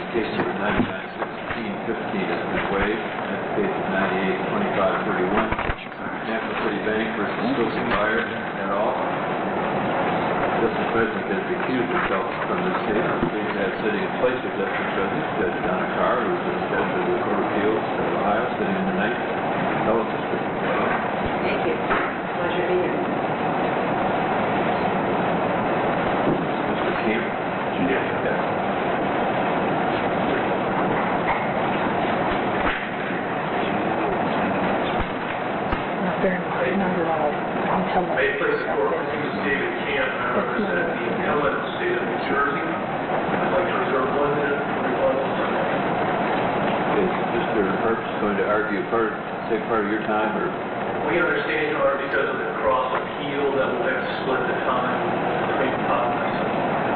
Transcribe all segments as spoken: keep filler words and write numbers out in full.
Case number ninety-nine sixteen fifteen has been waived. That's case ninety-eight twenty-five thirty-one. Tampa City Bank versus Stokely Byers et al. Justice President has recused herself from this case. I'm pleased to have sitting in place of Justice President Judge Donna Carr, who is a judge of the Court of Appeals of Ohio, sitting in the ninth Appellate District. Thank you. Pleasure being here. Mister Kemp? Yes. Yes. May it please the Court, my name is David Camp, and I represent the appellate of the state of New Jersey. I'd like to reserve one minute for rebuttal. Is Mister Herbst going to argue part, take part of your time, or? We understand, Your Honor, because of the cross appeal that we'll have to split the time between Todd and myself.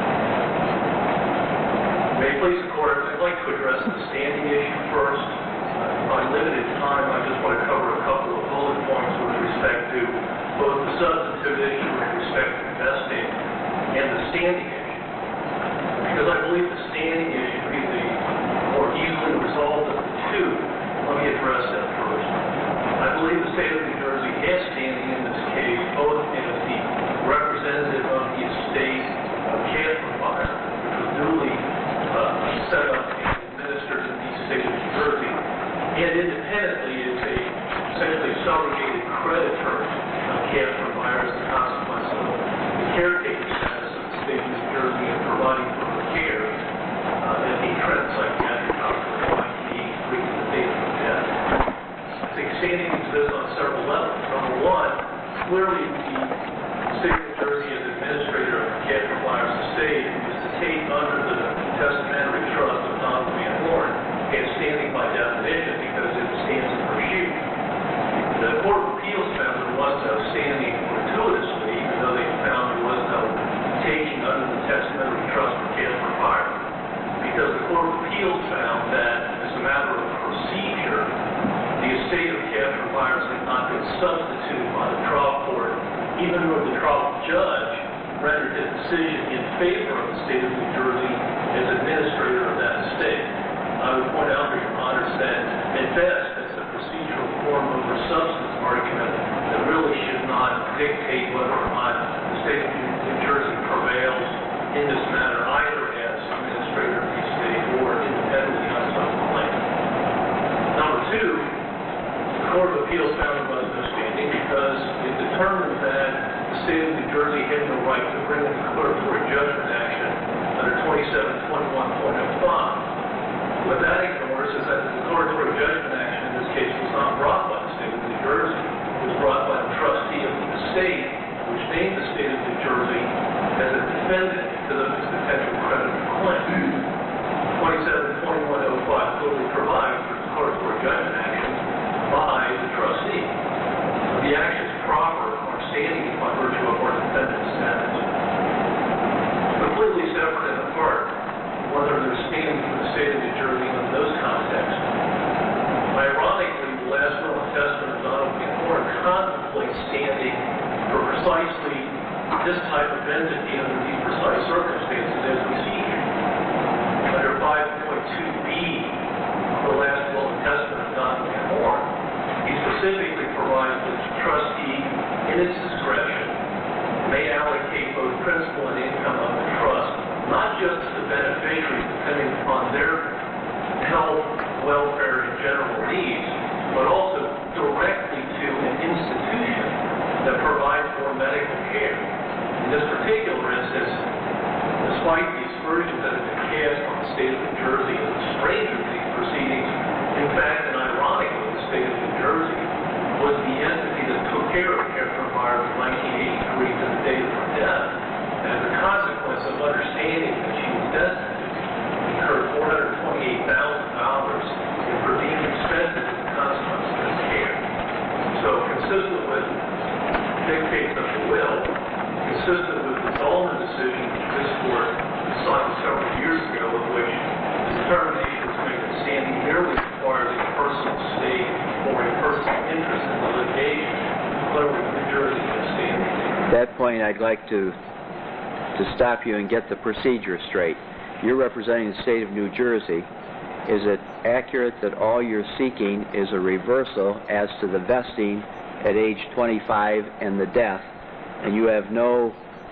May it please the Court, I'd like to address the standing issue first. Uh, by limited time, I just want to cover a couple of bullet points with respect to both the substantive issue with respect to vesting and the standing issue. Because I believe the standing issue to be the more easily resolved of the two. Let me address that first. I believe the state of New Jersey has standing in this case, both as the representative of the estate of Catherine Byers, which was duly uh, set up and administered in the state of New Jersey, and independently is a essentially subrogated creditor of Catherine Byers as a consequence of the caretaker status of the state of New Jersey and providing for her care uh, at the Trent Psychiatric Hospital in nineteen eighty-three to the date of her death. I think standing exists on several levels. Number one, clearly the state of New Jersey as administrator of Catherine Byers' estate is to take under the testamentary trust of Donald Van Horn and standing by definition because it stands in her shoes. The Court of Appeals found there was no standing gratuitously, even though they found there was no taking under the testamentary trust for Catherine Byers, because the Court of Appeals found that as a matter of procedure, the estate of Catherine Byers had not been substituted by the trial court, even though the trial judge rendered a decision in favor of the state of New Jersey as administrator of that estate. I would point out to Your Honors that at best it's a procedural form over substance argument that really should not dictate whether or not the state of New Jersey prevails in this matter, either as administrator of the estate or independently on some claim. Number two, the Court of Appeals found there was no standing because it determined that the state of New Jersey had no right to bring a declaratory judgment action under twenty-seven twenty-one point oh five. What that ignores is that the declaratory judgment action in this case was not brought by the state of New Jersey. It was brought by the trustee of the estate, which named the state of New Jersey as a defendant to the potential creditor claim. twenty-seven twenty-one oh five clearly provides for declaratory judgment actions by the trustee. The actions proper are standing by virtue of our defendant status. Completely separate and apart whether there's standing for the state of New Jersey in those contexts. Ironically, the last will and testament of Donald Van Horn contemplates standing for precisely this type of entity under these precise circumstances as we see here. Under five point two B, the last will and testament of Donald Van Horn, he specifically provides that the trustee, in its discretion, may allocate both principal and income of the trust, not just to the beneficiaries depending upon their health, welfare, and general needs, but also directly to an institution that provides for medical care. In this particular instance, despite the aspersions that have been cast on the state of New Jersey as a stranger to these proceedings, in fact, and ironically, the state of New Jersey was the entity that took care of Catherine Byers from nineteen eighty-three to the date of her death. And as a consequence of understanding that she was destitute, incurred four hundred twenty-eight thousand dollars in per diem expenses as a consequence of this care. So consistent with dictates of the will, consistent with the Dolman decision which this court decided several years ago, in which the determination to make a standing merely requires a personal stake or a personal interest in the litigation. Clearly, New Jersey has standing. At that point, I'd like to to stop you and get the procedure straight. you're representing the state of New Jersey. Is it accurate that all you're seeking is a reversal as to the vesting at age twenty-five and the death, and you have no,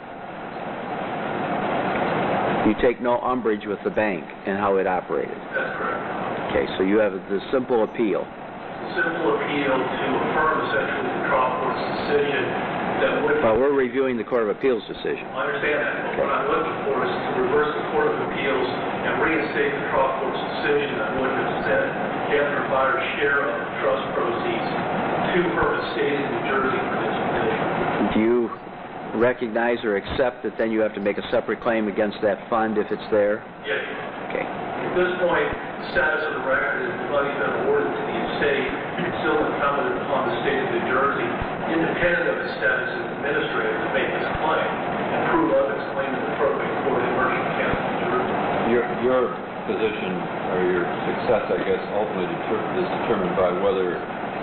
you take no umbrage with the bank and how it operated? That's correct. Okay, so you have the simple appeal. Simple appeal to affirm essentially the trial court's decision that would... Well, we're reviewing the Court of Appeals decision. I understand that, but what I'm looking for is to reverse the Court of Appeals and reinstate the trial court's decision that would have sent Catherine Byer's share of the trust proceeds to her estate in New Jersey for this petition. Do you recognize or accept that then you have to make a separate claim against that fund if it's there? Yes. Okay. At this point, the status of the record is the money's been awarded to the estate. It's still incumbent upon the state of New Jersey, independent of its status as administrator, to make this claim and prove of its claim in the appropriate court in Mercer County, New Jersey. Your, your position, or your success, I guess, ultimately deter- is determined by whether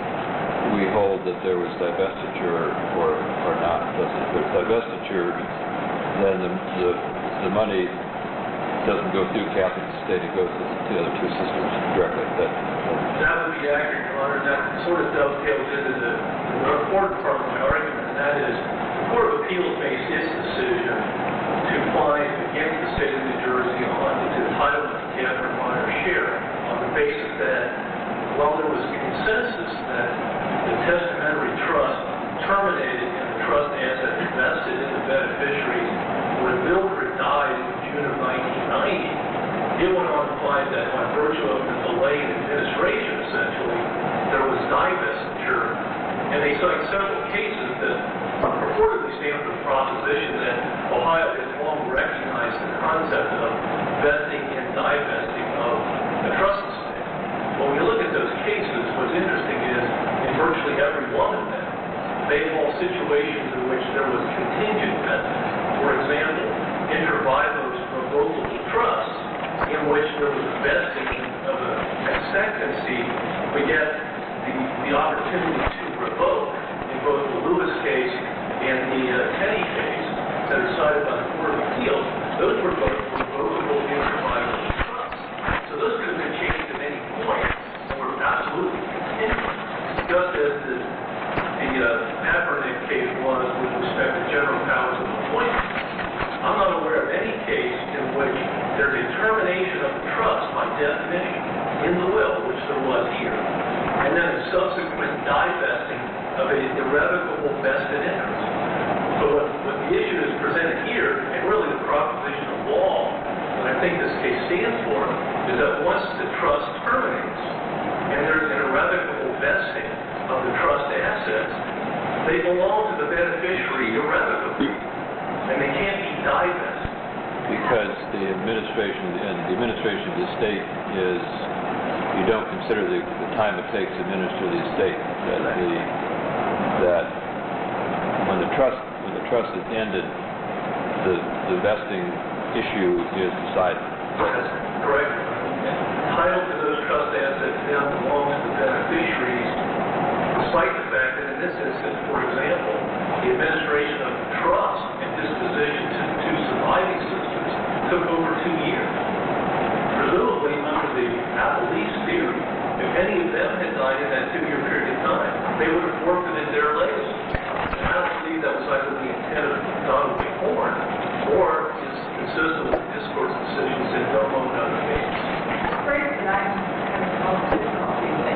we hold that there was divestiture or, or not. If there's divestiture, then the, the, the money doesn't go through Catherine's estate, it goes to the other two sisters directly. That, that would be accurate, Your Honor. That sort of dovetails into the, the important part of my argument, and that is the Court of Appeals based its decision to find against the state of New Jersey on its entitlement to Catherine Byer's share on the basis that while there was consensus that the testamentary trust terminated and the trust asset invested in the beneficiaries when Mildred died in June of nineteen ninety, it went on to find that by virtue of the delay in administration, essentially, there was divestiture. And they cite several cases that purportedly stand for the proposition that Ohio has long recognized the concept of vesting and divesting of the trust estate. When we look at those cases, what's interesting is in virtually every one of them, they involve situations in which there was contingent vesting. For example, inter vivos revocable trusts, in which there was a vesting of an expectancy, we get the, the opportunity to revoke in both the Lewis case and the uh, Tenney case that are cited by the Court of Appeals. Those were both revocable inter vivos trusts. So those could have been changed at any point and were absolutely contingent, just as the, the uh, Kaepernick case was with respect to general powers of appointment. I'm not aware of any case in which there's a termination of the trust by definition in the will, which there was here, and then a subsequent divesting of an irrevocable vested interest. So what, what the issue is presented here, and really the proposition of law that I think this case stands for, is that once the trust terminates and there's an irrevocable vesting of the trust assets, they belong to the beneficiary irrevocably, and they can't be divested. because the administration and the administration of the estate is, you don't consider the, the time it takes to administer the estate. That the that when the trust when the trust is ended, the the vesting issue is decided. That's correct. Title to those trust assets now belongs to the beneficiaries, despite the fact that in this instance, for example, the administration of the trust and disposition to the two surviving sisters took over two years. Presumably, under the Appellee's theory, if any of them had died in that two-year period of time, they would have forfeited their legacy. And I don't believe that was either the intent of Donald B. Horn or is consistent with this court's decisions in Domo and other cases. The phrase that I'm having most difficulty with,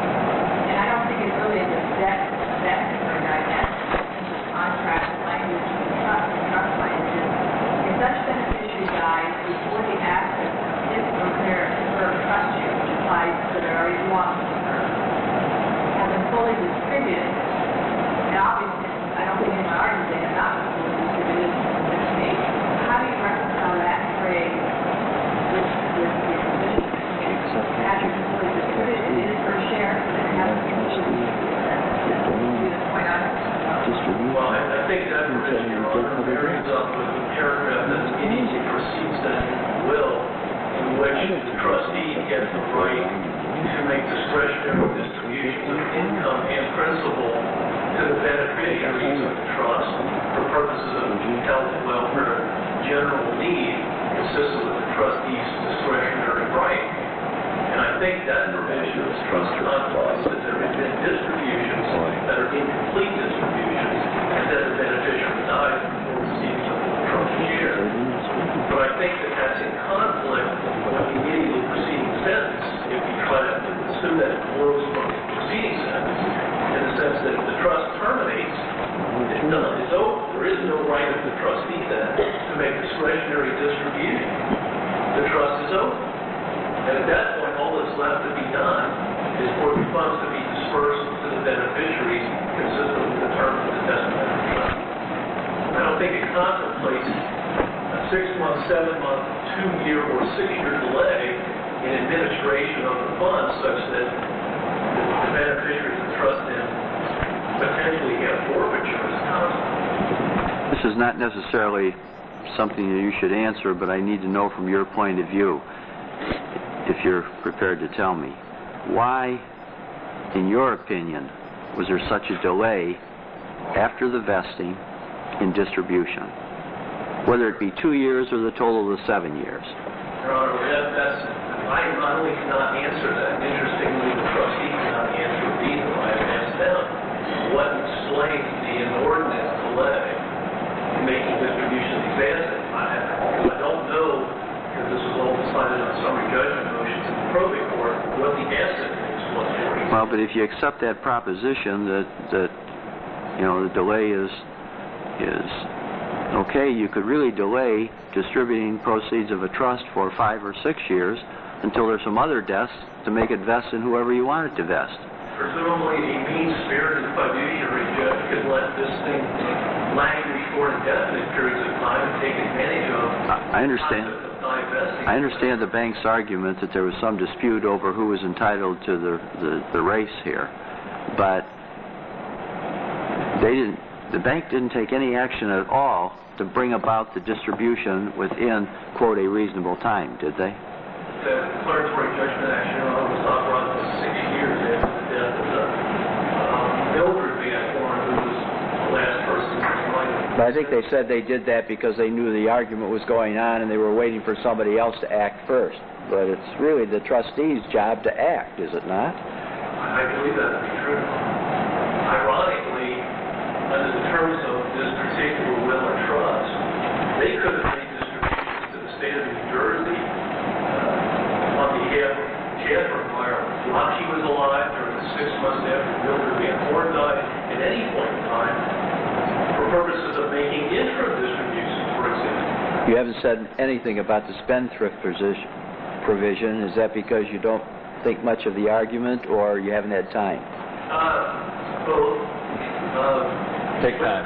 and I don't think it's really the death, death or divestment contract language of the trust and trust languages. If such beneficiary dies before the assets of his or their her trust share, which applies to their already belongs to her, have been fully distributed, and obviously, I don't think in my argument they have not been fully distributed in this case. How do you reconcile that phrase with, with the position that hasn't been fully distributed? It is her share, but it hasn't been fully distributed. See the point I'm Well, I, I think that provision, Your Honor, marries up with the paragraph that immediately precedes that will, in which the trustee gets the right to make discretionary distributions of income and principal to the beneficiaries of the trust for purposes of health and welfare, general need, consistent with the trust this trust or contemplates that there have been distributions that are incomplete distributions, and that the beneficiary dies before receiving the trust share. But I think that that's in conflict with the immediately preceding sentence, if you try to assume that it flows from the preceding sentence, in the sense that if the trust terminates, it's done, it's over. There is no right of the trustee then to make discretionary distribution. The trust is over. And at that point, all that's left to be done is for the funds to be dispersed to the beneficiaries consistent with the terms of the testamentary trust. I don't think it contemplates a six-month, seven-month, two-year, or six-year delay in administration of the funds such that the beneficiaries of the trust then potentially have forfeiture as a consequence. This is not necessarily something that you should answer, but I need to know from your point of view, if you're prepared to tell me, why, in your opinion, was there such a delay after the vesting in distribution? Whether it be two years or the total of the seven years. Your Honor, that, that's, I not only cannot answer that, interestingly, the trustee cannot answer it either. I have asked them what explains the inordinate delay in making distributions of these assets. I, I don't know, because this was all decided on summary judgment motions in the probate court, what the asset mix was for each. Well, but if you accept that proposition that, that you know, the delay is, is okay, you could really delay distributing proceeds of a trust for five or six years until there's some other deaths to make it vest in whoever you want it to vest. Presumably, a mean-spirited fiduciary judge could let this thing languish for indefinite periods of time and take advantage of. I understand. I understand the bank's argument that there was some dispute over who was entitled to the, the, the race here, but they didn't. The bank didn't take any action at all to bring about the distribution within, quote, a reasonable time, did they? The declaratory judgment action was not brought for six years after the death of the um, Mildred Van Horn, who was the last person to join. But I think they said they did that because they knew the argument was going on and they were waiting for somebody else to act first. But it's really the trustee's job to act, is it not? I believe that to be true. Ironically, under the terms of this particular will and trust, they could have made distributions to the state of New Jersey uh, on behalf of Catherine Meyer while she was alive during the six months after Mildred Van Horn died, at any point in time, for purposes of making interim distributions, for example. You haven't said anything about the spendthrift position, provision. Is that because you don't think much of the argument, or you haven't had time? Uh, both. Uh, Take time.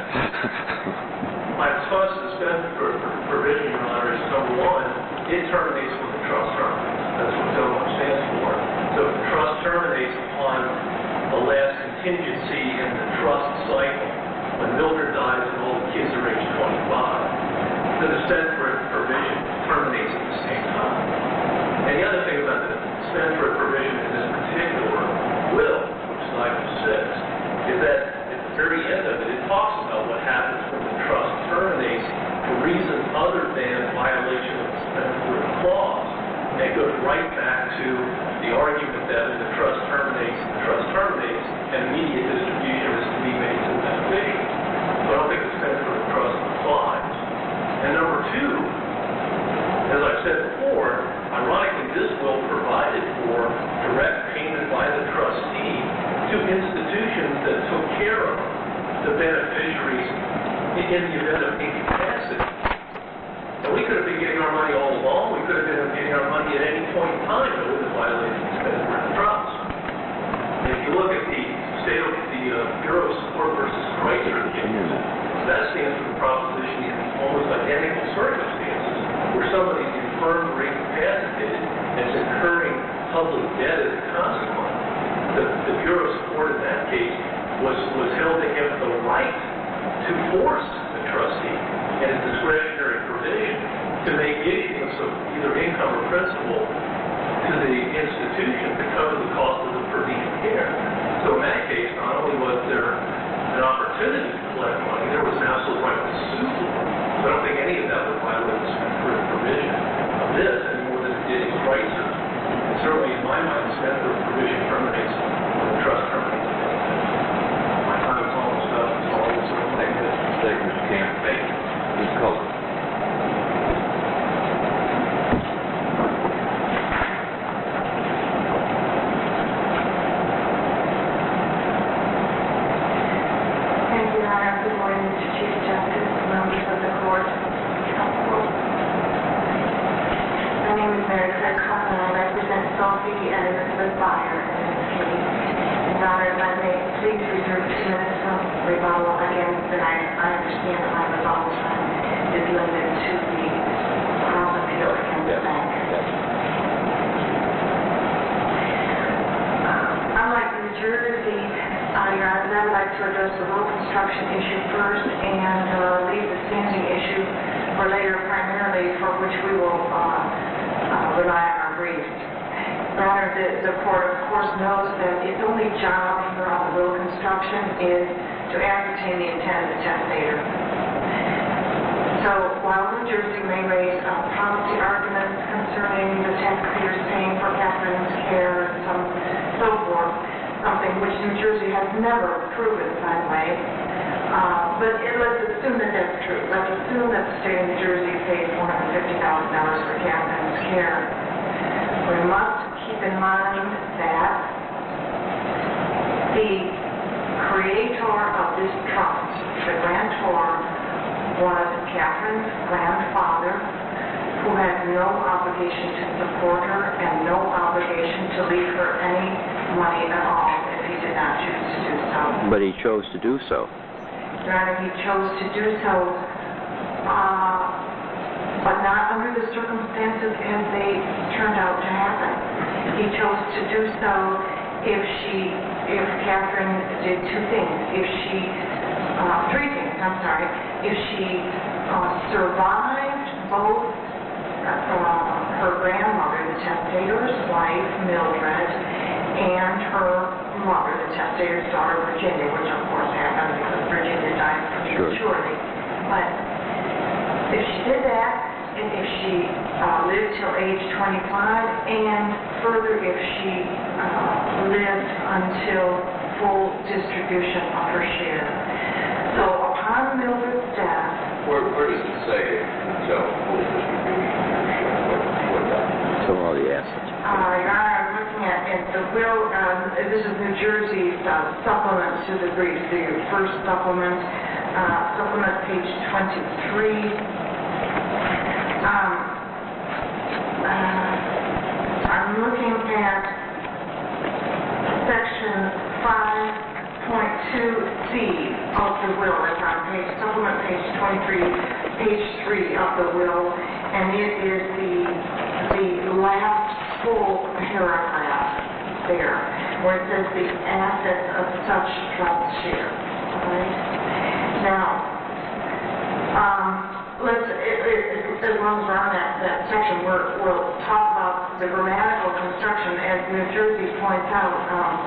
My response to the spendthrift provision, Your Honor, is number one, it terminates when the trust terminates. That's what D O M stands for. So if the trust terminates upon the last contingency in the trust cycle, when Mildred dies and all the kids are age twenty-five, then the spendthrift provision terminates at the same time. And the other thing about the spendthrift provision in this particular will, which is item six, is that at the very end of it, it talks about what happens when the trust terminates for reasons other than violation of the spendthrift clause. And it goes right back to the argument that when the trust terminates, the trust terminates, and immediate distribution is to be made to the beneficiary. So I don't think the spendthrift trust applies. And number two, as I've said before, ironically, this will provided for direct payment by the trustee to institutions that took care of the beneficiaries in the event of incapacity. And we could have been getting our money all along. We could have been getting our money at any point in time that would have violated the spendthrift trust. And if you look at the state of the uh, Bureau of Support versus Chrysler case, that stands for the proposition in almost identical circumstances where somebody's infirm or incapacitated and is incurring public debt as a consequence. The, the Bureau of Support in that case was, was held to have the right to force the trustee and a discretionary provision to make issuance of either income or principal to the institution to cover the cost of the per diem care. So in that case, not only was there an opportunity to collect money, there was an absolute right to sue for it. So I don't think any of that would violate the spendthrift provision of this any more than it did in Chrysler. And certainly in my mind, the spendthrift provision buyer in this case. And Your Honor, if I may, please reserve two minutes of rebuttal. Again, that I, I understand that my rebuttal time is limited to the cross appeal against the bank. Uh, Unlike New Jersey, uh, Your Honor, I would like to address the road construction issue first and uh, leave the standing issue for later, primarily for which we will uh, uh, rely on our briefs. Your Honor, the, the court, of course, knows that its only job here on the will construction is to ascertain the intent of the testator. So while New Jersey may raise uh, policy arguments concerning the taxpayers paying for Catherine's care and some so forth, something which New Jersey has never proven, by the way, uh, but it, let's assume that that's true. Let's assume that the state of New Jersey paid four hundred fifty thousand dollars for Catherine's care. We must keep in mind that the creator of this trust, the grantor, was Catherine's grandfather, who had no obligation to support her and no obligation to leave her any money at all if he did not choose to do so. But he chose to do so. Your Honor, he chose to do so, uh, but not under the circumstances as they turned out to happen. He chose to do so if she, if Catherine did two things. If she, uh, three things, I'm sorry. If she uh, survived both uh, her grandmother, the testator's wife, Mildred, and her mother, the testator's daughter, Virginia, which of course happened because Virginia died prematurely. But if she did that, and if she uh, lived till age twenty-five, and further if she uh, lived until full distribution of her share. So upon Mildred's death... Where, where does it say until full distribution of your share? What, what document? So all the assets. Uh, Your Honor, I'm looking at, at the will, um, this is New Jersey's uh, supplement to the brief, the first supplement, uh, supplement page twenty-three. Um, uh, I'm looking at section five point two C of the will. It's on page, supplement page twenty-three, page three of the will, and it is the, the last full paragraph there, where it says the assets of such trust share. All right? Now, um, let's, it, it, as long as we're on that, that section, we're, we'll talk about the grammatical construction. As New Jersey points out, um,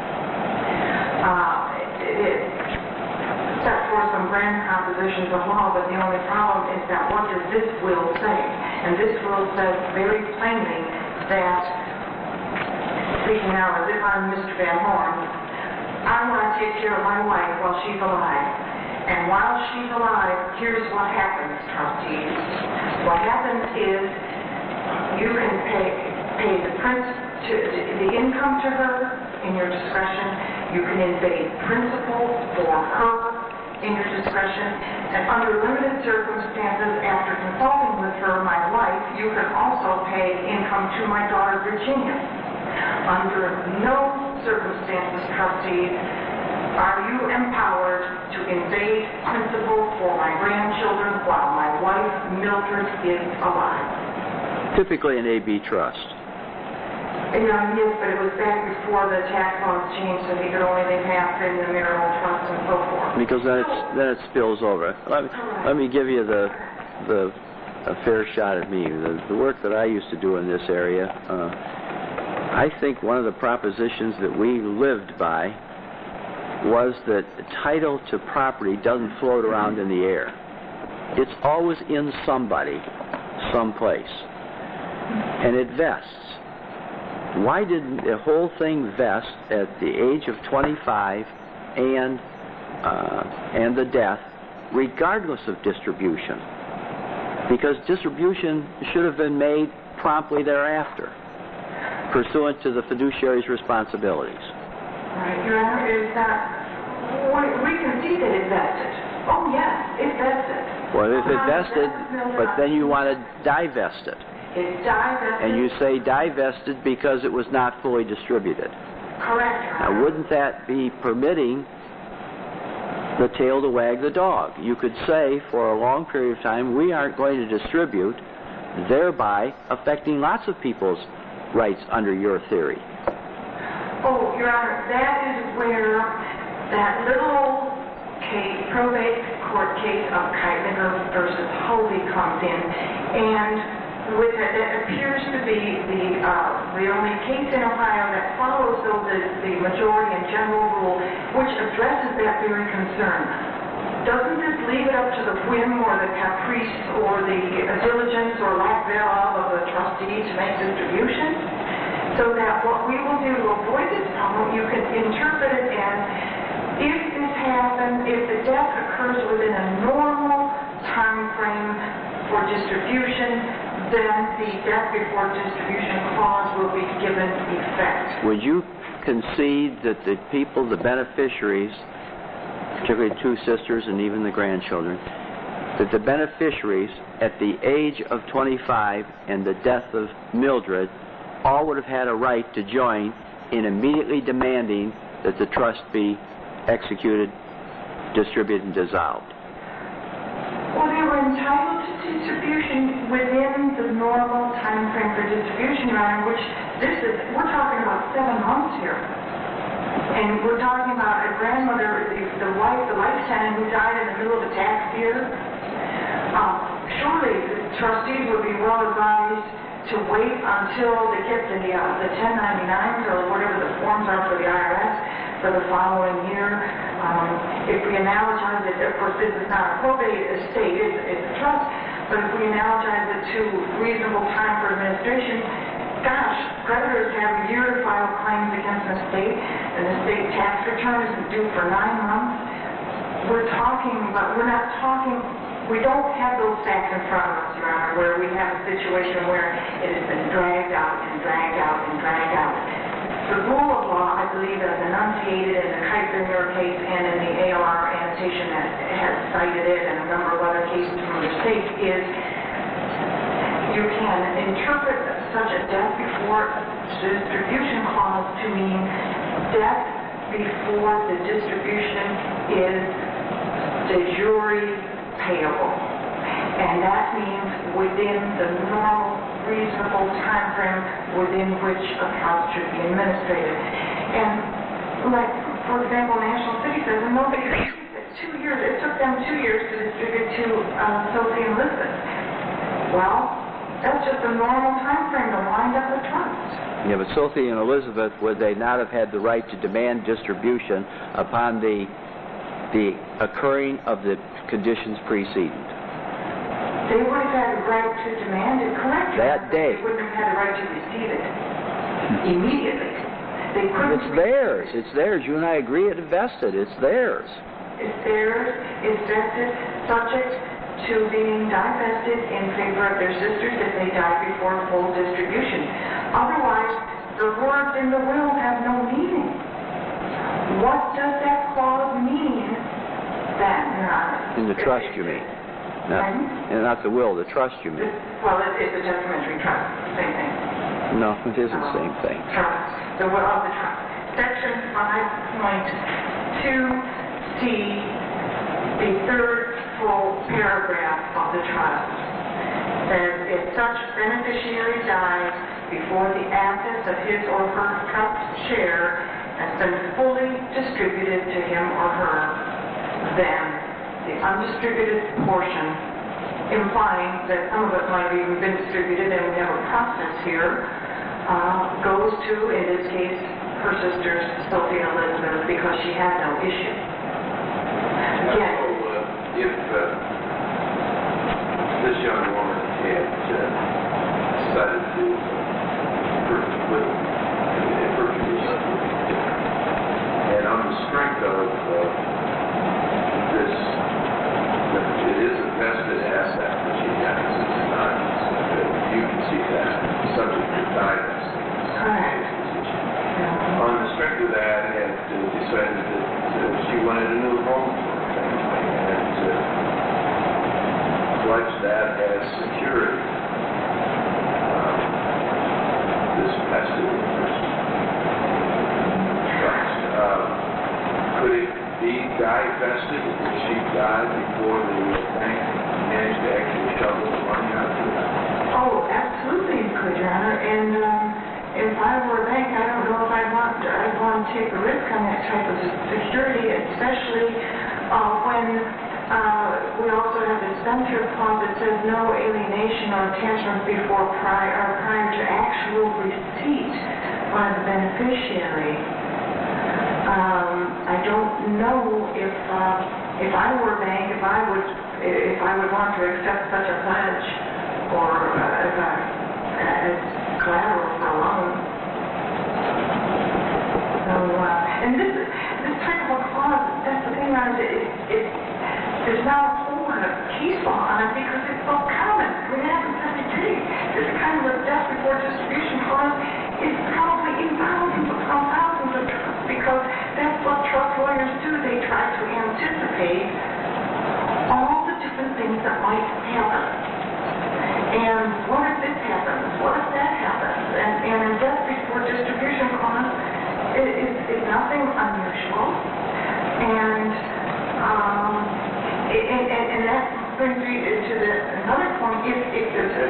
uh, it, it set forth some grand compositions of law, but the only problem is that what does this will say? And this will says very plainly that, speaking now as if I'm Mister Van Horn, I want to take care of my wife while she's alive. And while she's alive, here's what happens, trustees. What happens is you can pay, pay the, prince to, the income to her in your discretion. You can invade principal for her in your discretion. And under limited circumstances, after consulting with her, my wife, you can also pay income to my daughter, Virginia. Under no circumstances, trustees, are you empowered to invade principal for my grandchildren while my wife, Mildred, is alive? Typically an A B trust. You know, yes, but it was back before the tax laws changed, so he could only leave half in the marital trust and so forth. Because then it's then it spills over. Let me, let me give you the the a fair shot at me. The, the work that I used to do in this area, uh, I think one of the propositions that we lived by was that title to property doesn't float around in the air. It's always in somebody, someplace, and it vests. Why didn't the whole thing vest at the age of twenty-five and uh, and the death, regardless of distribution? Because distribution should have been made promptly thereafter, pursuant to the fiduciary's responsibilities. Right, Your Honor, is that we, we can see that it vested. Oh yes, it vested. Well, if it vested, but then you want to divest it. It's divested. And you say divested because it was not fully distributed. Correct, Your Now, Honor. wouldn't that be permitting the tail to wag the dog? You could say for a long period of time, we aren't going to distribute, thereby affecting lots of people's rights under your theory. Oh, Your Honor, that is where that little case, probate court case of Keitlinger versus Hovey comes in. And with it, that appears to be the, uh, the only case in Ohio that follows though the, the majority and general rule, which addresses that very concern. Doesn't this leave it up to the whim or the caprice or the diligence or lack thereof of the trustee to make distribution? So that what we will do to avoid this problem, you can interpret it as if this happens, if the death occurs within a normal time frame for distribution, then the death before distribution clause will be given effect. Would you concede that the people, the beneficiaries, particularly two sisters and even the grandchildren, that the beneficiaries at the age of twenty-five and the death of Mildred all would have had a right to join in immediately demanding that the trust be executed, distributed, and dissolved? Well, they were entitled to distribution within the normal time frame for distribution, Your Honor, which this is, we're talking about seven months here. And we're talking about a grandmother, the, the wife, the life tenant who died in the middle of a tax year. Uh, surely the trustees would be well advised to wait until they get the, uh, the ten ninety-nines or whatever the forms are for the I R S for the following year. Um, if we analogize it, of course this is not a probate estate, it's, it's a trust, but if we analogize it to reasonable time for administration, gosh, creditors have a year to file claims against an estate, and the state tax return isn't due for nine months. We're talking about, we're not talking, we don't have those facts in front of us, Your Honor, where we have a situation where it has been dragged out and dragged out and dragged out. The rule of law, I believe, as enunciated in the Keitlinger case and in the A L R annotation that has cited it and a number of other cases from other states, is you can interpret such a death before distribution clause to mean death before the distribution is de jure payable. And that means within the normal, reasonable time frame within which a trust should be administrated. And like, for example, National City says, and nobody, two years, it took them two years to distribute to um, Sophie and Elizabeth. Well, that's just a normal time frame to wind up a trust. Yeah, but Sophie and Elizabeth, would they not have had the right to demand distribution upon the the occurring of the conditions preceding? They would have had the right to demand it, correct? That day. They wouldn't have had the right to receive it immediately. They couldn't. It's theirs. It's theirs. You and I agree it vested. It's theirs. It's theirs. It's vested, subject to being divested in favor of their sisters if they die before full distribution. Otherwise, the words in the will have no meaning. What does that clause mean then, Your Honor? In the trust, you mean? Not, and not the will, the trust, you mean? Well, it, it's a testamentary trust, same thing. No, it isn't the same thing. Trust, the will of the trust. Section five point two C, the third full paragraph of the trust, says if such beneficiary dies before the assets of his or her trust share has been fully distributed to him or her, then the undistributed portion, implying that some of it might have even been distributed and we have a process here, uh, goes to, in this case, her sisters, Sophie and Elizabeth, because she had no issue. Again, So, uh, if uh, this young woman had uh, decided to purchase with purchase, and on the strength of uh, this, that it is a vested asset that she has, it's not, uh, you can see that, subject to guidance. correct. On the strength of that, had uh, decided that uh, she wanted a new home for her family, and uh, pledged that as security. divested, did she die before the bank managed to actually shovel the money out to that? Oh, absolutely you could, Your Honor, and, um, if I were a bank, I don't know if I'd want, to- I'd want to take a risk on that type of security, especially, uh, when, uh, we also have this venture clause that says no alienation or attachment before prior, or prior to actual receipt by the beneficiary. Um, I don't know if, uh, if I were a bank, if I would, if I would want to accept such a pledge or uh, as a, as collateral for a loan. So, uh, and this, this type of a clause, that's the thing on it, it, it, there's not a whole lot of case law on it because it's so common. It happens every day. This kind of a death before distribution clause is probably in thousands upon thousands of trusts because that's what trust lawyers do. They try to anticipate all the different things that might happen. And what if this happens? What if that happens? And, and a death before distribution clause is, is, is nothing unusual. And, um, and, and, and that brings me to the, another point. If, if there's a,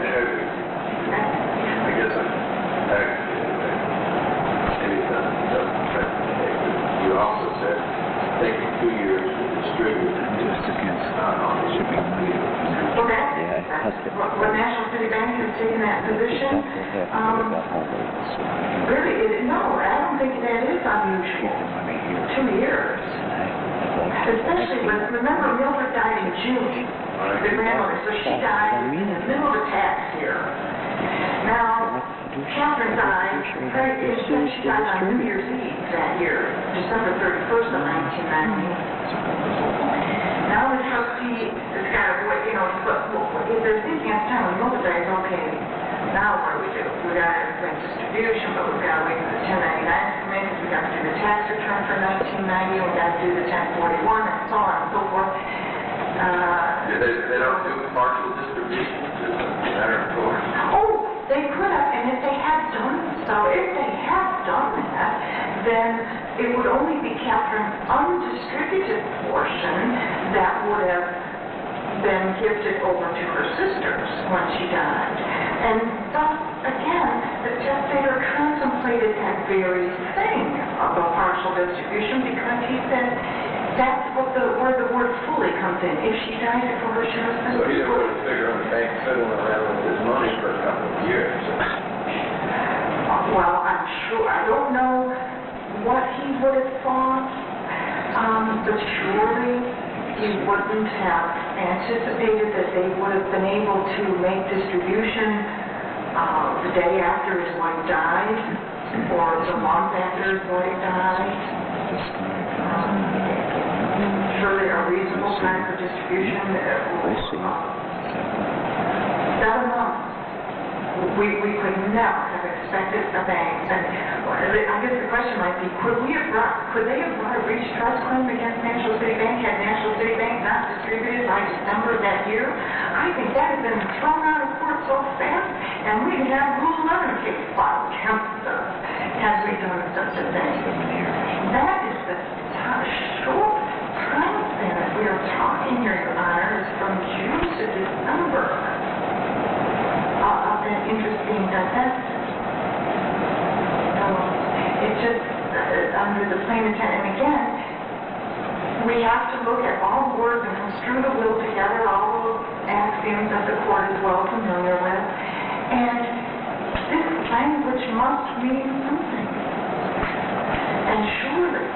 I guess I'm actually, anytime it doesn't affect the case. You also said taking two years to distribute just against not on the shipping fee. well, that, Yeah, that's that's it. what, what National City Bank has taken that position. Um, really, it, no, I don't think that is unusual. Two years. Especially when, remember, Mildred died in June, the grandmother, so she died in the middle of a tax year. Now, Catherine died, right, it said she died on New Year's Eve that year, December thirty-first of nineteen ninety. Now the trustee has got to wait, you know, but if they're thinking at the time when Mildred died, okay, now what do we do? We got to have distribution, but we've got to wait for the ten ninety-nine to come in, because we got to do the tax return for nineteen ninety, and we got to do the ten forty-one, and so on and so forth. Uh, They, they don't do partial distribution to the matter of course. oh, they could have, and if they had done so, if they had done that, then it would only be Catherine's undistributed portion that would have been gifted over to her sisters when she died. And thus, again, the testator contemplated that very thing of a partial distribution because he said that's what the, where the word fully comes in. If she died before her, she was So he didn't really figure on the bank fiddling around with his money for a couple of years. Well, I'm sure, I don't know what he would have thought, um, but surely he wouldn't have anticipated that they would have been able to make distribution uh, the day after his wife died, or the month after his wife died. Um, surely a reasonable time for distribution, uh, seven months. We, we could never have expected a bank, and I guess the question might be, could we have brought, could they have brought a breach of trust claim against National City Bank had National City Bank not distributed by December of that year? I think that had been thrown out of court so fast, and we'd have Rule eleven case filed against us had we done such a thing. That is the t- short time span that we are talking here, Your Honor, is from June to December. Uh, of an interesting divestment. So it's just uh, under the plain intent, and again, we have to look at all words and construe the will together, all those axioms that the court is well familiar with, and this language must mean something. And surely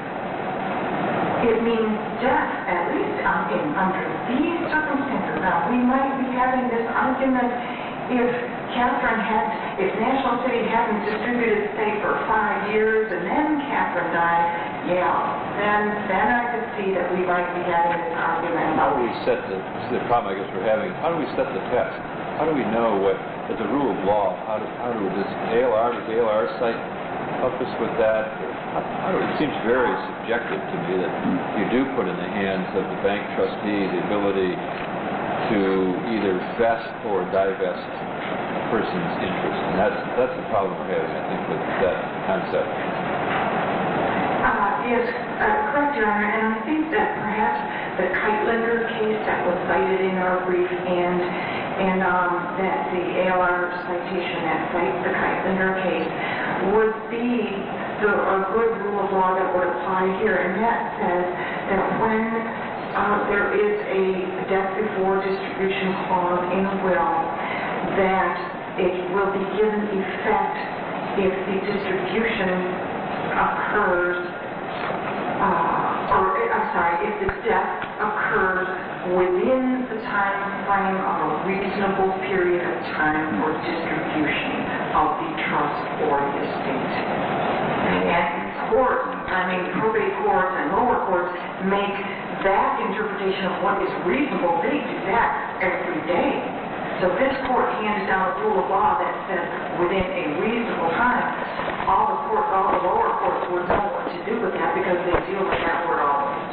it means death, at least um, in, under these circumstances. Now, we might be having this argument if Catherine had, if National City hadn't distributed, say, for five years, and then Catherine died, yeah, then then I could see that we might be having this argument. How do we set the, this is the problem I guess we're having, how do we set the test? How do we know what, as a rule of law, how do, how do this A L R, does A L R site help us with that? How, how do, it seems very subjective to me that you do put in the hands of the bank trustee the ability to either vest or divest a person's interest. And that's, that's the problem we're having, I think, with that concept. Uh, Yes, uh, correct, Your Honor, and I think that perhaps the Kitelender case that was cited in our brief and, and um, that the A L R citation that cites the Kitelender case would be the, a good rule of law that would apply here, and that says that when uh, there is a death before distribution clause in a will, that it will be given effect if the distribution occurs, uh, or I'm sorry, if the death occurs within the time frame of a reasonable period of time for distribution of the trust or the estate. And courts, I mean probate courts and lower courts make that interpretation of what is reasonable. They do that every day. So this court handed down a rule of law that says within a reasonable time, all the court, all the lower courts would know what to do with that because they deal with that word always.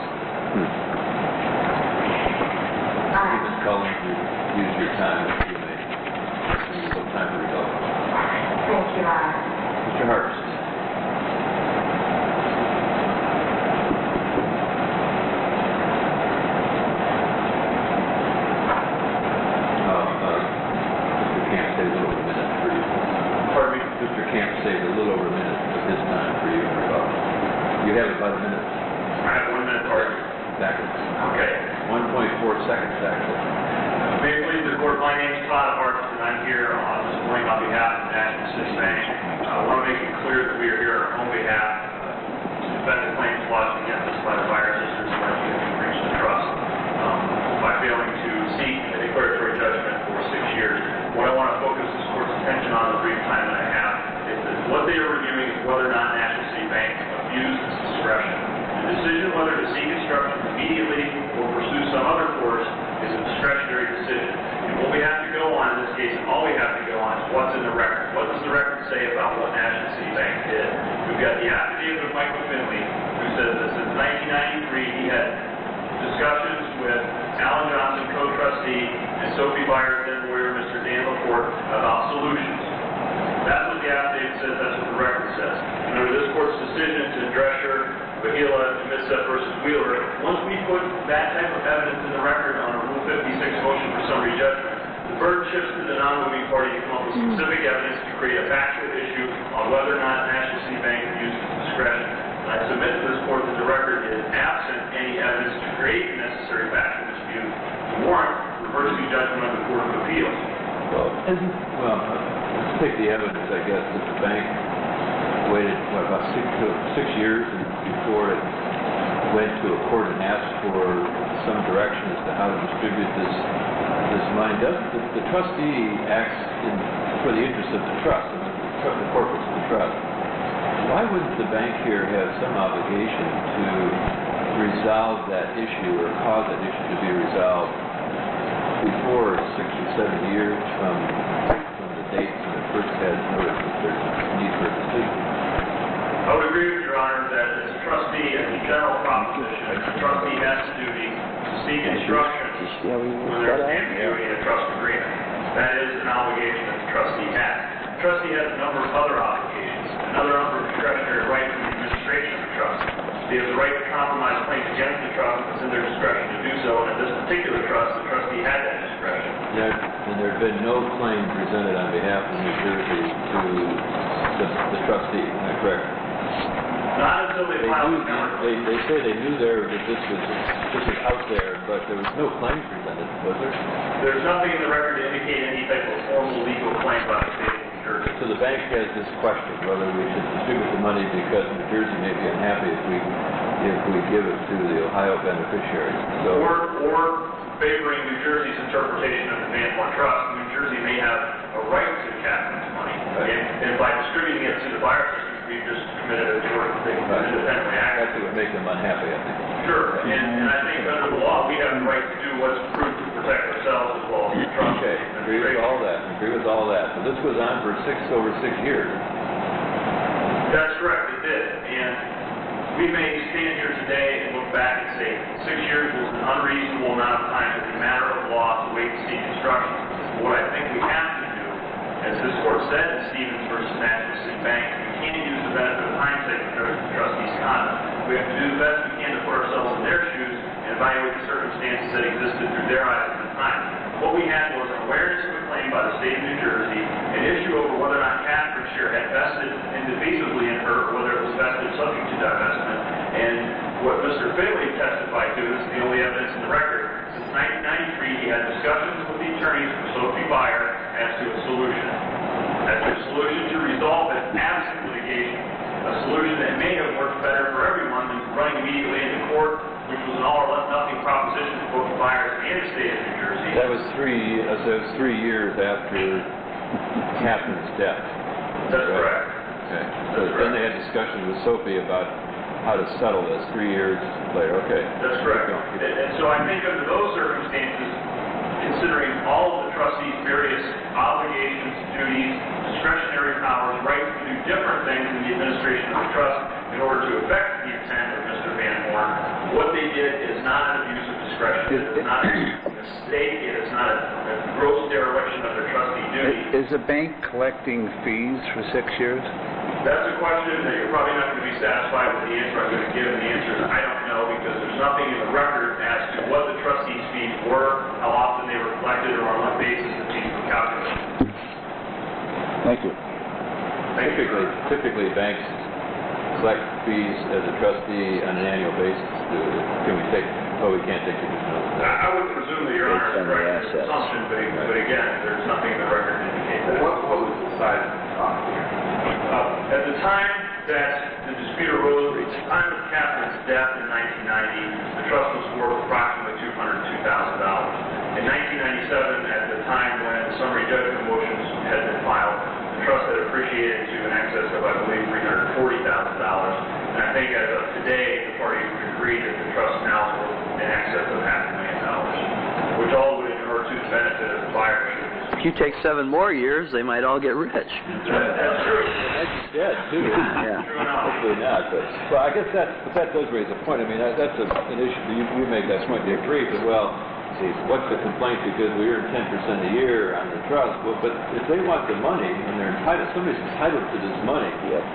Miz Collins, you use your time if you may. Some time to rebuttal. Thank you, Your Honor. Mister Hartz. You have about a minute. I have one minute, Pardon. Backwards. Okay. one point four seconds, actually. May it please the court, my name is Todd Hartz, and I'm here on this morning on behalf of National City Bank. I want to make it clear that we are here on our own behalf to defend the claims lodged against us by the Fire Sisters alleging that we breached the trust um, by failing to seek a declaratory judgment for six years. What I want to focus this court's attention on the brief time that I have is that what they are reviewing is whether or not National City Bank abused its discretion. The decision whether to seek instruction immediately or pursue some other course is a discretionary decision. And what we have to go on in this case, and all we have to go on, is what's in the record. What does the record say about what National City Bank did? We've got the affidavit of Michael Finley, who says that since nineteen ninety-three he had discussions with Alan Johnson, co-trustee, and Sophie Byers, then lawyer, Mister Dan LaPorte, about solutions. That's what the affidavit says, that's what the record says. And under this court's decision to Drescher, Bahila, and Mitsep versus Wheeler, once we put that type of evidence in the record on a Rule fifty-six motion for summary judgment, the burden shifts to the non-moving party to come up with specific evidence to create a factual issue on whether or not National City Bank used its discretion. And I submit to this court that the record is absent any evidence to create the necessary factual dispute to warrant reversing judgment of the Court of Appeals. Well, well, let's take the evidence, I guess, that the bank waited, what, about six, six years before it went to a court and asked for some direction as to how to distribute this this money. Doesn't the, the trustee acts in, for the interest of the trust, and the, the corpus of the trust? Why wouldn't the bank here have some obligation to resolve that issue or cause that issue to be resolved before six or seven years from, from the date when it first had notice that there's a need for a decision? I would agree with Your Honor that as a trustee, as a general proposition, the trustee has the duty to seek instructions when there's ambiguity in a trust agreement. That is an obligation that the trustee has. The trustee has a number of other obligations, another number of discretionary rights in the administration of the trust. They have the right to compromise claims against the trust if it's in their discretion to do so, and in this particular trust, the trustee had that discretion. There, and there have been no claim presented on behalf of New Jersey to the, the trustee, am I correct? Not until they They, filed knew, the counter. they, they say they knew there that this was this was out there, but there was no claim presented, was there? There's nothing in the record to indicate any type of formal legal claim by the state of New Jersey. So the bank has this question whether we should distribute the money because New Jersey may be unhappy if we if we give it to the Ohio beneficiaries. So, Or, or favoring New Jersey's interpretation of the Van Horn Trust, New Jersey may have a right to Catherine's money. Right. And, and by distributing it to the buyer system, we've just committed a sort of thing, Right. independently that's acting. what would make them unhappy, I think. Sure, and, and I think under the law, we have the right to do what's prudent to protect ourselves as well as the trust. Okay, agree with all that. Agree with all that. So this goes on for six over six years. That's correct, it did. And we may stand here today and look back and say six years was an unreasonable amount of time as a matter of law to wait to seek instructions. What I think we have to do, as this court court said in Stevens versus National City Bank, we can't use the benefit of hindsight to judge the trustees' conduct. We have to do the best we can to put ourselves in their shoes and evaluate the circumstances that existed through their eyes at the time. What we had was an awareness of a claim by the state of New Jersey, an issue over whether or not Catherine's share had vested indivisibly in her, or whether it was vested subject to divestment. And what Mister Bailey testified to, this is the only evidence in the record, since nineteen ninety-three he had discussions with the attorneys for Sophie Buyer as to a solution. As to a solution to resolve it absent litigation. A solution that may have worked better for everyone than running immediately into court, which was an all or nothing proposition for both the buyers and the state of New Jersey. That was three, uh, that was three years after Catherine's death. That's Right. correct. Okay. So That's then they correct. had discussions with Sophie about how to settle this three years later. Okay. That's correct. And, and so I think under those circumstances, considering all of the trustees' various obligations, duties, discretionary powers, rights to do different things in the administration of the trust in order to affect the intent of Mister Van Horn, what they did is not an abuse of discretion. It is not a mistake. It is not a, a gross dereliction of their trustee duty. Is the bank collecting fees for six years? That's a question that you're probably not going to be satisfied with the answer I'm going to give, and the answer is I don't know, because there's nothing in the record as to what the trustees' fees were, how often they were collected, or on what basis the fees were calculated. Thank you. Thank you. Typically, typically banks collect fees as a trustee on an annual basis. Do, can we take, oh, we can't take additional. I I would presume that Your Honor Based is on the correct in this assets. assumption, but, but again, there's nothing in the record to indicate that. What, what was the size of the cost here? Uh, At the time that the dispute arose, at the time of Catherine's death in nineteen ninety, the trust was worth approximately two hundred two thousand dollars. In nineteen ninety-seven, at the time when the summary judgment motions had been filed, the trust had appreciated to an excess of, I believe, three hundred forty thousand dollars. And I think as of today, the parties would agree that the trust now is worth in excess of half a million dollars, which all would inure to the benefit of the buyer. If you take seven more years, they might all get rich. That's true. That's dead, too. Yeah. True enough. Hopefully not, but, well, I guess that, but that does raise a point. I mean, that, that's a, an issue, you, you make that point, you agree, but, well, see, what's the complaint because we earn ten percent a year on the trust? Well, but if they want the money, and they're entitled, somebody's entitled to this money,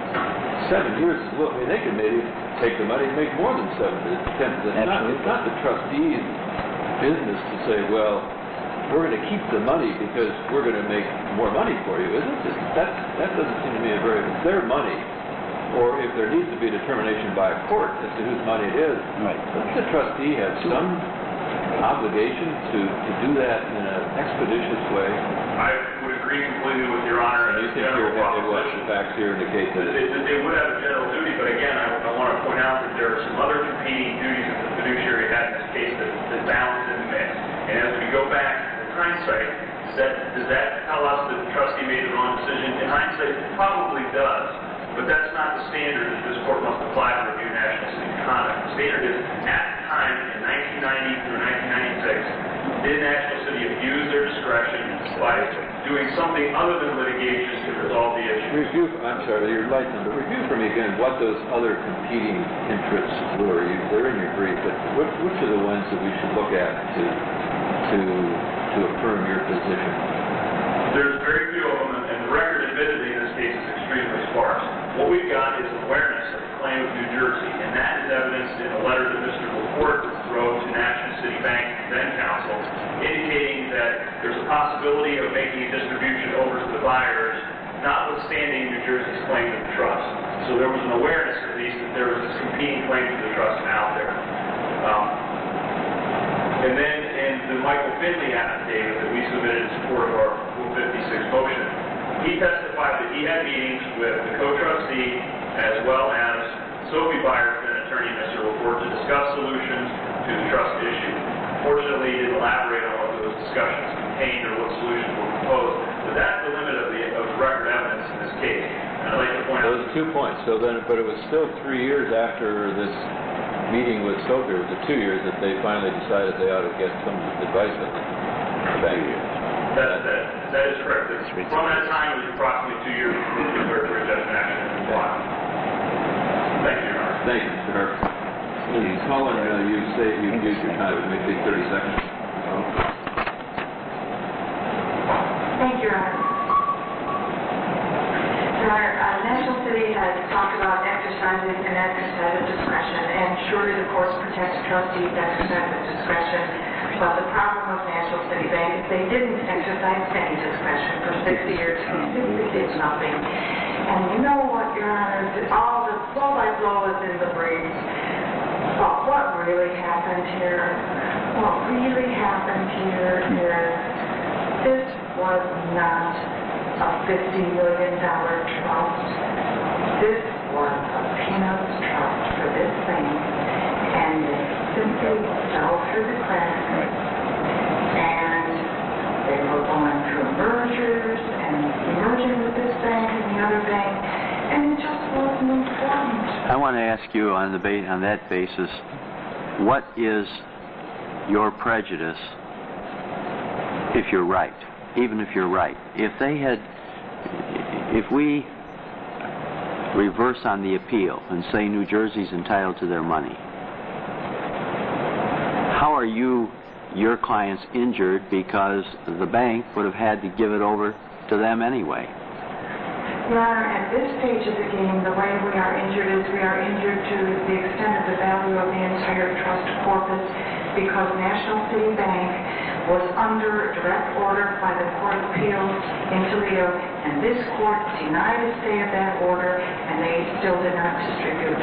seven years, is well, I mean, they can maybe take the money and make more than seven to ten percent. It's not, it's not the trustee's business to say, well, we're going to keep the money because we're going to make more money for you, isn't it? That, that doesn't seem to me a very, it's their money, or if there needs to be a determination by a court as to whose money it is, Right. doesn't the trustee have some obligation to, to do that in an expeditious way? I would agree completely with Your Honor. And you as a think general you're, what proposition. the facts here indicate that They, they would have a general duty, but again, I, I want to point out that there are some other competing duties that the fiduciary had in this case that, that balance in the mix. And as we go back to hindsight, does that, does that tell us that the trustee made the wrong decision? In hindsight, it probably does, but that's not the standard that this court must apply to review national city conduct. The standard is, at the time, in nineteen ninety through nineteen ninety-six, did National City abuse their discretion by doing something other than litigation to resolve the issue? Review, I'm sorry, your light number. Review for me again what those other competing interests were. You, they're in your brief, but which, which are the ones that we should look at to to to affirm your position? There's very few of them, and, and the record, admittedly, in this case, is extremely sparse. What we've got is awareness of the claim of New Jersey, and that is evidenced in a letter that Mister LaPorte wrote to National City Bank then counsel, indicating that there's a possibility of making a distribution over to the buyers, notwithstanding New Jersey's claim to the trust. So there was an awareness, at least, that there was this competing claim to the trust out there. Um, and then in the Michael Finley affidavit that we submitted in support of our Rule fifty-six motion, he testified that he had meetings with the co-trustee as well as Sophie Byers, then attorney Mister LaPorte, to discuss solutions to the trust issue. Fortunately, he didn't elaborate on what those discussions contained or what solutions were proposed, but that's the limit of the, of the record evidence in this case. And I'd like to point out... Those two points. So then, but it was still three years after this meeting with Sophie, or was it two years, that they finally decided they ought to get some advice on the bank. That, that, that is correct. From that time, it was approximately two years before the declaratory judgment action was filed. Thank you, Your Honor. Thank you, Mister Hurst. Please, Colin, uh, you say you've used your time, maybe thirty seconds. Thank you, Your Honor. it talks about exercising an exercise of discretion, and surely the courts protect trustees' exercise of discretion. But the problem with National City Bank is they didn't exercise any discretion for six years. They simply did nothing. And you know what, Your Honor, all the blow by blow is in the briefs. But what really happened here, what really happened here is this was not a fifty million dollar trust. This was a peanuts trust for this bank, and they simply fell through the cracks. And they were going through mergers and merging with this bank and the other bank, and it just wasn't important. I want to ask you on the ba- on that basis, what is your prejudice if you're right? Even if you're right, if they had, if we reverse on the appeal and say New Jersey's entitled to their money, how are you, your clients, injured because the bank would have had to give it over to them anyway? Your Honor, at this stage of the game, the way we are injured is we are injured to the extent of the value of the entire trust corpus, because National City Bank was under direct order by the Court of Appeals in Toledo, and this court denied a stay of that order, and they still did not distribute.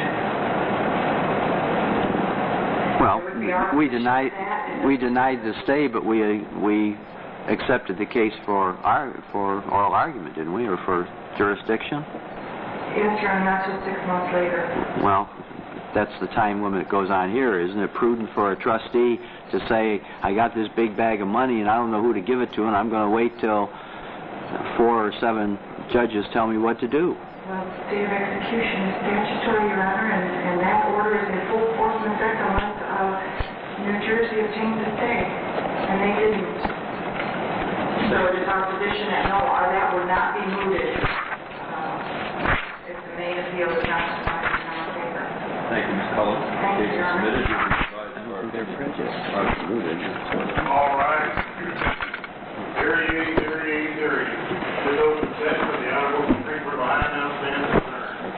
Well, we denied we denied the stay, but we we accepted the case for our for oral argument, didn't we, or for jurisdiction? Yes, Your Honor, not till six months later. Well, that's the time limit that goes on here. Isn't it prudent for a trustee to say, I got this big bag of money and I don't know who to give it to, and I'm going to wait till four or seven judges tell me what to do? Well, the stay of execution is statutory, Your Honor, and, and that order is in full force and effect unless uh, New Jersey obtains a stay, and they didn't. So it is our position that no, uh, that would not be mooted uh, if the main appeal is not decided in our favor. Thank you, Miz Cullen. Thank you, Case is Your Honor. submitted. You can advise to our- They're prejudiced. All right. Very, very, very, very. Good open session.